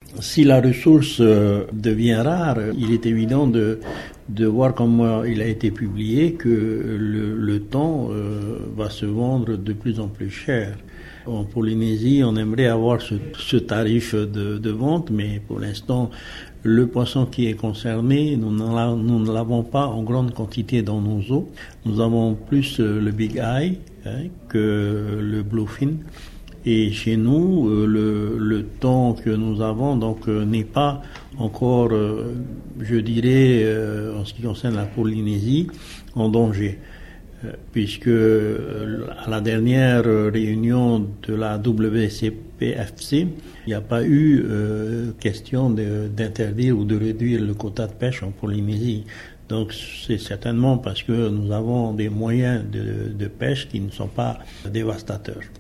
Si la ressource devient rare, il est évident de voir comme il a été publié que le thon va se vendre de plus en plus cher. En Polynésie, on aimerait avoir ce tarif de vente, mais pour l'instant, le poisson qui est concerné, nous ne l'avons pas en grande quantité dans nos eaux. Nous avons plus le big eye que le bluefin. Et chez nous, le thon que nous avons donc n'est pas encore, je dirais, en ce qui concerne la Polynésie, en danger. Puisque à la dernière réunion de la WCPFC, il n'y a pas eu question d'interdire ou de réduire le quota de pêche en Polynésie. Donc c'est certainement parce que nous avons des moyens de pêche qui ne sont pas dévastateurs.